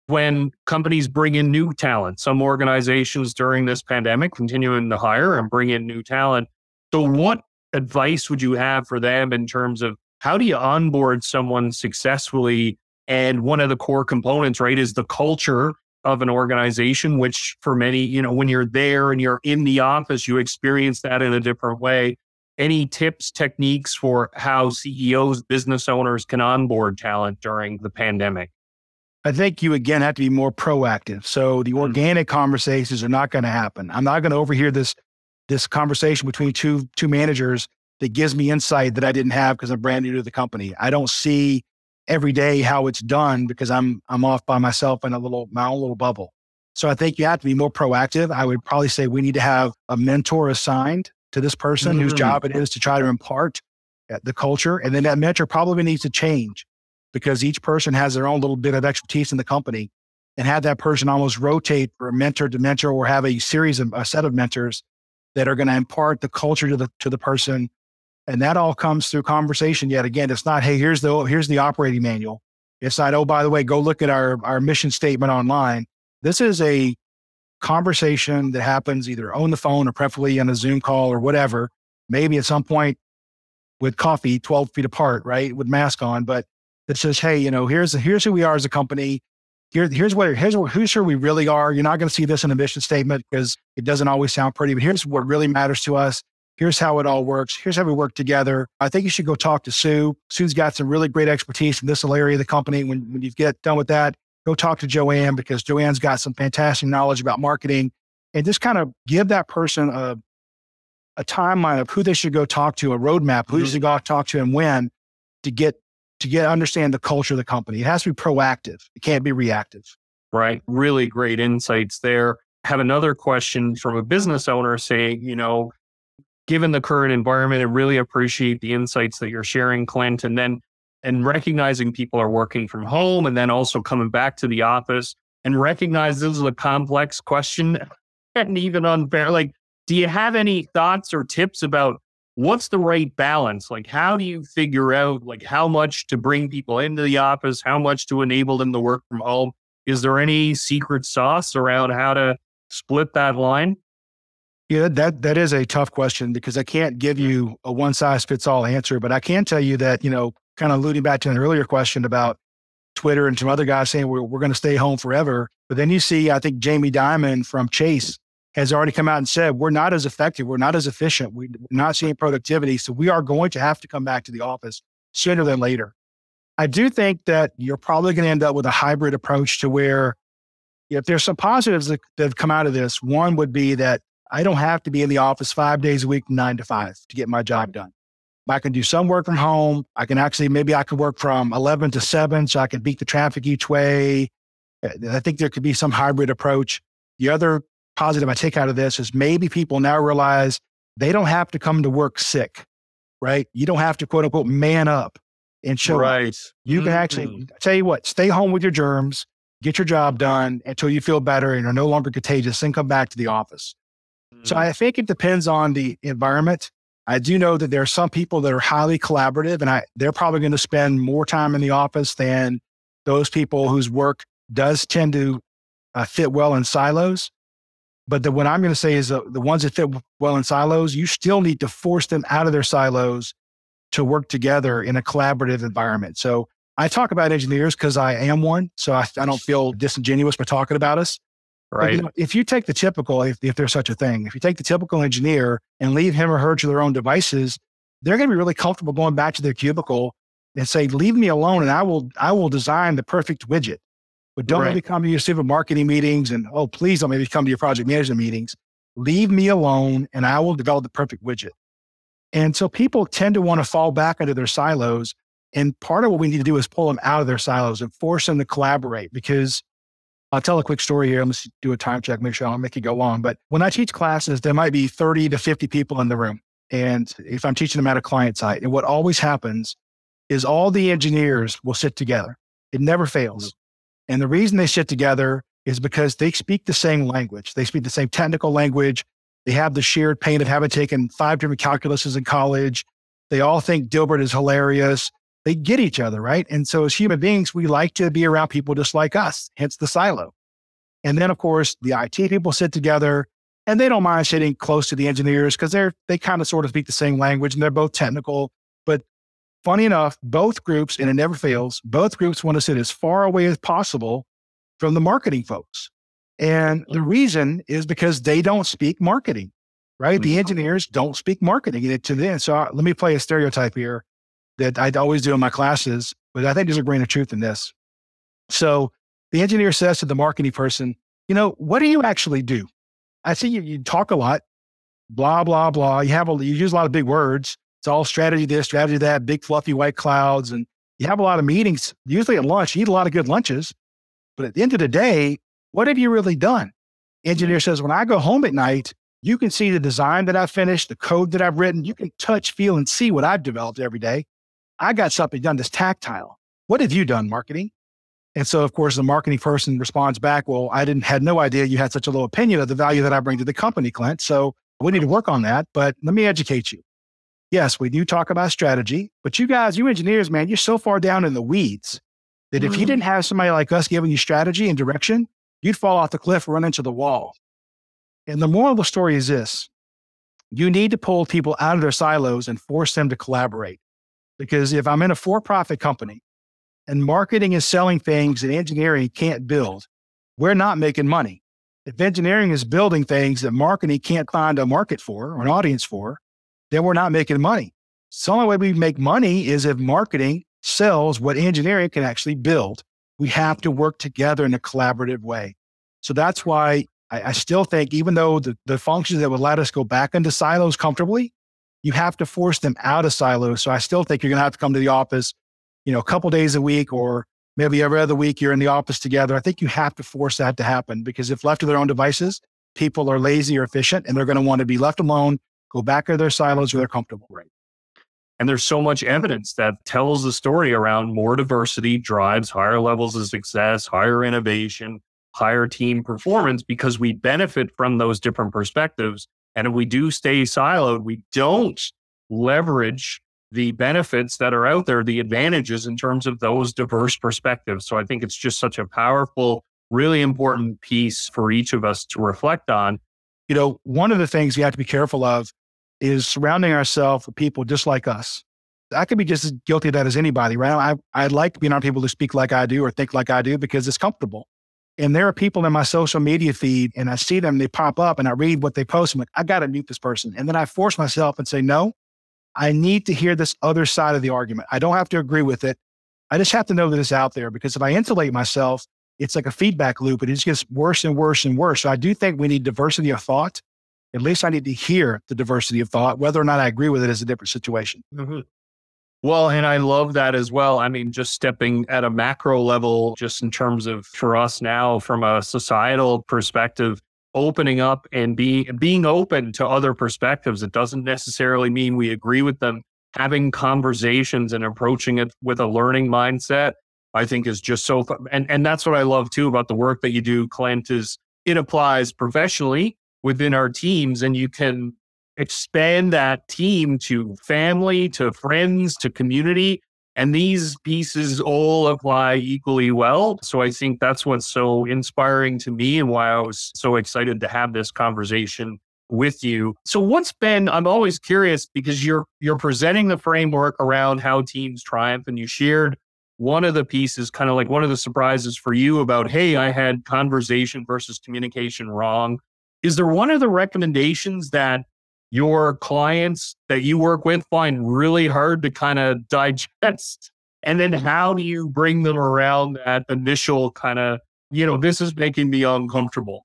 Speaker 2: when companies bring in new talent. Some organizations during this pandemic continuing to hire and bring in new talent. So what advice would you have for them in terms of how do you onboard someone successfully? And one of the core components, right, is the culture of an organization, which for many, when you're there and you're in the office, you experience that in a different way. Any tips, techniques for how CEOs, business owners can onboard talent during the pandemic?
Speaker 3: I think you, again, have to be more proactive. So the organic conversations are not going to happen. I'm not going to overhear this conversation between two managers that gives me insight that I didn't have because I'm brand new to the company. I don't see every day how it's done because I'm off by myself in my own little bubble. So I think you have to be more proactive. I would probably say we need to have a mentor assigned to this person whose job it is to try to impart the culture. And then that mentor probably needs to change because each person has their own little bit of expertise in the company, and have that person almost rotate from mentor to mentor, or have a set of mentors that are going to impart the culture to the person. And that all comes through conversation. Yet again, it's not, hey, here's the operating manual. It's not, oh, by the way, go look at our mission statement online. This is a conversation that happens either on the phone or preferably on a Zoom call or whatever, maybe at some point with coffee 12 feet apart, right, with mask on. But that says, hey, here's who we are as a company. Here's who we really are. You're not going to see this in a mission statement because it doesn't always sound pretty, but here's what really matters to us. Here's how it all works. Here's how we work together. I think you should go talk to Sue. Sue's got some really great expertise in this area of the company. When you get done with that, go talk to Joanne, because Joanne's got some fantastic knowledge about marketing, and just kind of give that person a timeline of who they should go talk to, a roadmap, who they should go talk to and when, to understand the culture of the company. It has to be proactive. It can't be reactive.
Speaker 2: Right. Really great insights there. Have another question from a business owner saying, given the current environment, I really appreciate the insights that you're sharing, Clint, and recognizing people are working from home and then also coming back to the office, and recognize this is a complex question and even unfair. Like, do you have any thoughts or tips about what's the right balance? Like, how do you figure out how much to bring people into the office, how much to enable them to work from home? Is there any secret sauce around how to split that line?
Speaker 3: Yeah, that is a tough question because I can't give you a one size fits all answer, but I can tell you that, kind of alluding back to an earlier question about Twitter and some other guys saying we're going to stay home forever. But then you see, I think Jamie Dimon from Chase has already come out and said, we're not as effective. We're not as efficient. We're not seeing productivity. So we are going to have to come back to the office sooner than later. I do think that you're probably going to end up with a hybrid approach to where if there's some positives that have come out of this, one would be that I don't have to be in the office 5 days a week, 9 to 5 to get my job done. I can do some work from home. I can maybe I could work from 11 to 7 so I can beat the traffic each way. I think there could be some hybrid approach. The other positive I take out of this is maybe people now realize they don't have to come to work sick, right? You don't have to quote unquote man up and show up. You can actually, tell you what, stay home with your germs, get your job done until you feel better and are no longer contagious, and come back to the office. So I think it depends on the environment. I do know that there are some people that are highly collaborative, and they're probably going to spend more time in the office than those people whose work does tend to fit well in silos. But what I'm going to say is the ones that fit well in silos, you still need to force them out of their silos to work together in a collaborative environment. So I talk about engineers because I am one, so I don't feel disingenuous by talking about us.
Speaker 2: Right.
Speaker 3: But, if you take the typical, if there's such a thing, if you take the typical engineer and leave him or her to their own devices, they're going to be really comfortable going back to their cubicle and say, leave me alone and I will design the perfect widget. But don't let me come to your civil marketing meetings, and, oh, please don't let me come to your project management meetings. Leave me alone and I will develop the perfect widget. And so people tend to want to fall back into their silos. And part of what we need to do is pull them out of their silos and force them to collaborate, because I'll tell a quick story here. Let's do a time check, make sure I don't make it go long. But when I teach classes, there might be 30 to 50 people in the room. And if I'm teaching them at a client site, and what always happens is all the engineers will sit together. It never fails. And the reason they sit together is because they speak the same language. They speak the same technical language. They have the shared pain of having taken 5 different calculuses in college. They all think Dilbert is hilarious. they get each other, right? And so as human beings, we like to be around people just like us, hence the silo. And then, of course, the IT people sit together and they don't mind sitting close to the engineers because they kind of sort of speak the same language and they're both technical. But funny enough, both groups, and it never fails, both groups want to sit as far away as possible from the marketing folks. And the reason is because they don't speak marketing, right? The engineers don't speak marketing to them. So let me play a stereotype here that I'd always do in my classes, but I think there's a grain of truth in this. So the engineer says to the marketing person, what do you actually do? I see you talk a lot, blah, blah, blah. You use a lot of big words. It's all strategy this, strategy that, big fluffy white clouds. And you have a lot of meetings, usually at lunch, you eat a lot of good lunches. But at the end of the day, what have you really done? Engineer says, when I go home at night, you can see the design that I've finished, the code that I've written. You can touch, feel, and see what I've developed every day. I got something done that's tactile. What have you done, marketing? And so, of course, the marketing person responds back, well, had no idea you had such a low opinion of the value that I bring to the company, Clint. So we need to work on that, but let me educate you. Yes, we do talk about strategy, but you engineers, man, you're so far down in the weeds that if you didn't have somebody like us giving you strategy and direction, you'd fall off the cliff or run into the wall. And the moral of the story is this: you need to pull people out of their silos and force them to collaborate. Because if I'm in a for-profit company and marketing is selling things that engineering can't build, we're not making money. If engineering is building things that marketing can't find a market for or an audience for, then we're not making money. So the only way we make money is if marketing sells what engineering can actually build. We have to work together in a collaborative way. So that's why I still think, even though the functions that would let us go back into silos comfortably, you have to force them out of silos. So I still think you're going to have to come to the office, a couple days a week, or maybe every other week you're in the office together. I think you have to force that to happen, because if left to their own devices, people are lazy or efficient, and they're going to want to be left alone, go back to their silos where they're comfortable.
Speaker 2: Right. And there's so much evidence that tells the story around more diversity drives higher levels of success, higher innovation, higher team performance, because we benefit from those different perspectives. And if we do stay siloed, we don't leverage the benefits that are out there, the advantages in terms of those diverse perspectives. So I think it's just such a powerful, really important piece for each of us to reflect on.
Speaker 3: One of the things we have to be careful of is surrounding ourselves with people just like us. I could be just as guilty of that as anybody, right? I like being around people who speak like I do or think like I do because it's comfortable. And there are people in my social media feed, and I see them, they pop up, and I read what they post. I'm like, I got to mute this person. And then I force myself and say, no, I need to hear this other side of the argument. I don't have to agree with it. I just have to know that it's out there, because if I insulate myself, it's like a feedback loop, and it just gets worse and worse and worse. So I do think we need diversity of thought. At least I need to hear the diversity of thought. Whether or not I agree with it is a different situation.
Speaker 2: Mm-hmm. Well, and I love that as well. I mean, just stepping at a macro level, just in terms of, for us now, from a societal perspective, opening up and being open to other perspectives. It doesn't necessarily mean we agree with them. Having conversations and approaching it with a learning mindset, I think, is just so fun. And that's what I love too about the work that you do, Clint, is it applies professionally within our teams, and you can expand that team to family, to friends, to community. And these pieces all apply equally well. So I think that's what's so inspiring to me, and why I was so excited to have this conversation with you. So I'm always curious, because you're presenting the framework around how teams triumph, and you shared one of the pieces, kind of like one of the surprises for you about, hey, I had conversation versus communication wrong. Is there one of the recommendations that your clients that you work with find really hard to kind of digest? And then how do you bring them around that initial kind of, this is making me uncomfortable?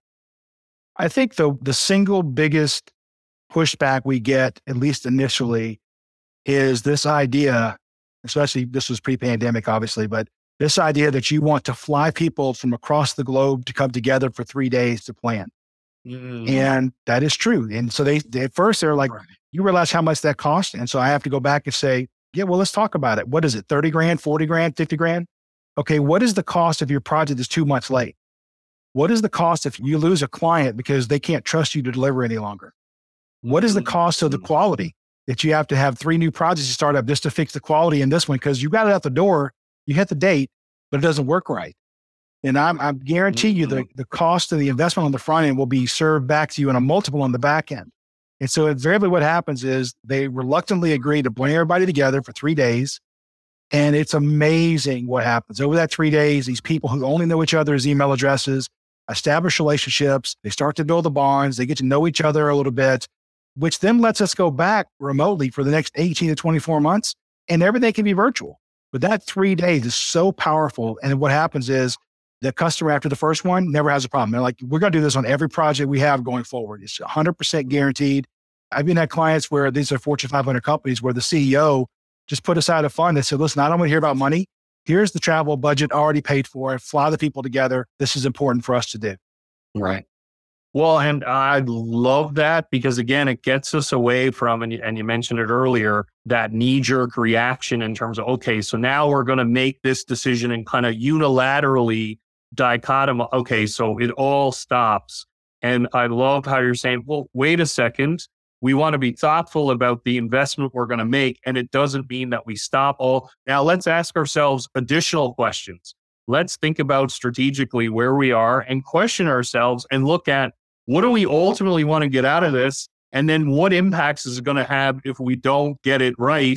Speaker 3: I think the single biggest pushback we get, at least initially, is this idea, especially this was pre-pandemic, obviously, but this idea that you want to fly people from across the globe to come together for 3 days to plan. And that is true. And so they at first they're like, right, you realize how much that costs? And so I have to go back and say, yeah, well, let's talk about it. What is it? 30 grand, 40 grand, 50 grand? Okay. What is the cost if your project is 2 months late? What is the cost if you lose a client because they can't trust you to deliver any longer? What is the cost of the quality? that you have to have 3 new projects to start up just to fix the quality in this one because you got it out the door, you hit the date, but it doesn't work right. And I guarantee you the cost of the investment on the front end will be served back to you in a multiple on the back end. And so invariably what happens is they reluctantly agree to bring everybody together for 3 days. And it's amazing what happens. Over that 3 days, these people who only know each other's email addresses, establish relationships, they start to build the bonds, they get to know each other a little bit, which then lets us go back remotely for the next 18 to 24 months, and everything can be virtual. But that 3 days is so powerful. And what happens is the customer after the first one never has a problem. They're like, we're going to do this on every project we have going forward. It's 100% guaranteed. I've been at clients where these are Fortune 500 companies where the CEO just put aside a fund that said, listen, I don't want to hear about money. Here's the travel budget already paid for. Fly the people together. This is important for us to do.
Speaker 2: Right. Well, and I love that because, again, it gets us away from, and you mentioned it earlier, that knee-jerk reaction in terms of, okay, so now we're going to make this decision and kind of unilaterally dichotomy. Okay, so it all stops. And I love how you're saying, well, wait a second. We want to be thoughtful about the investment we're going to make. And it doesn't mean that we stop all. Now, let's ask ourselves additional questions. Let's think about strategically where we are and question ourselves and look at what do we ultimately want to get out of this? And then what impacts is it going to have if we don't get it right?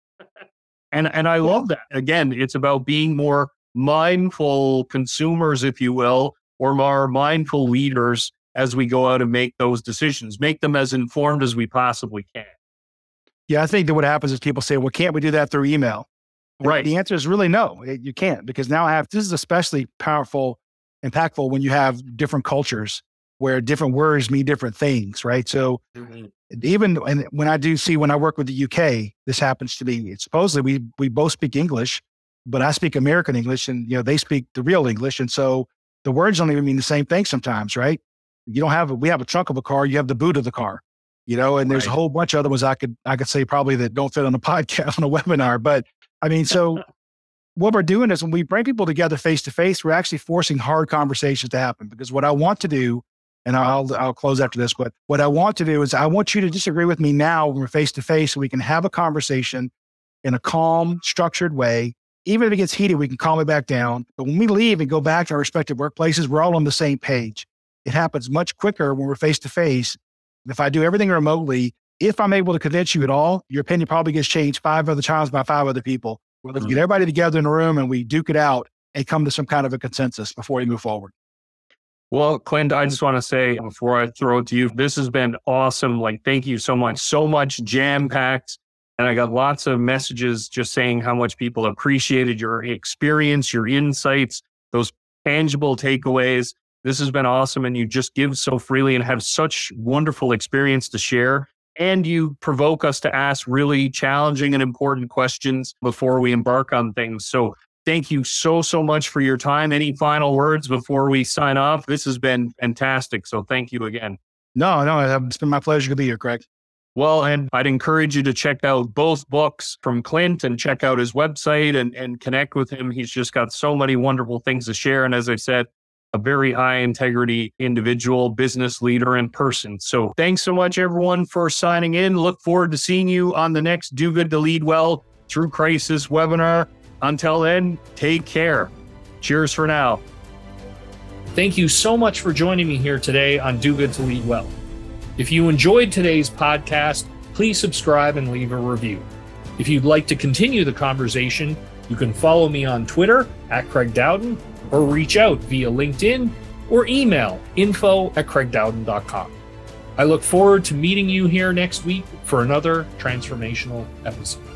Speaker 2: And I love that. Again, it's about being more mindful consumers, if you will, or more mindful leaders as we go out and make those decisions, make them as informed as we possibly can.
Speaker 3: Yeah, I think that what happens is people say, well, can't we do that through email?
Speaker 2: Right.
Speaker 3: The answer is really no, you can't, because now this is especially powerful, impactful when you have different cultures where different words mean different things, right? So even when I work with the UK, this happens to be, supposedly we both speak English, but I speak American English and they speak the real English. And so the words don't even mean the same thing sometimes, right? We have a trunk of a car, you have the boot of the car, and there's a whole bunch of other ones I could say probably that don't fit on a podcast, on a webinar. But I mean, so what we're doing is when we bring people together face to face, we're actually forcing hard conversations to happen, because what I want to do, and I'll close after this, but what I want to do is I want you to disagree with me now when we're face to face so we can have a conversation in a calm, structured way. Even if it gets heated, we can calm it back down. But when we leave and go back to our respective workplaces, we're all on the same page. It happens much quicker when we're face to face. If I do everything remotely, if I'm able to convince you at all, your opinion probably gets changed 5 other times by 5 other people. We'll get everybody together in a room and we duke it out and come to some kind of a consensus before we move forward.
Speaker 2: Well, Clint, I just want to say before I throw it to you, this has been awesome. Thank you so much jam-packed. And I got lots of messages just saying how much people appreciated your experience, your insights, those tangible takeaways. This has been awesome. And you just give so freely and have such wonderful experience to share. And you provoke us to ask really challenging and important questions before we embark on things. So thank you so much for your time. Any final words before we sign off? This has been fantastic. So thank you again.
Speaker 3: No, it's been my pleasure to be here, Craig.
Speaker 2: Well, and I'd encourage you to check out both books from Clint and check out his website and connect with him. He's just got so many wonderful things to share. And as I said, a very high integrity individual, business leader and person. So thanks so much, everyone, for signing in. Look forward to seeing you on the next Do Good to Lead Well Through Crisis webinar. Until then, take care. Cheers for now.
Speaker 1: Thank you so much for joining me here today on Do Good to Lead Well. If you enjoyed today's podcast, please subscribe and leave a review. If you'd like to continue the conversation, you can follow me on Twitter @Craig Dowden, or reach out via LinkedIn or email info@craigdowden.com. I look forward to meeting you here next week for another transformational episode.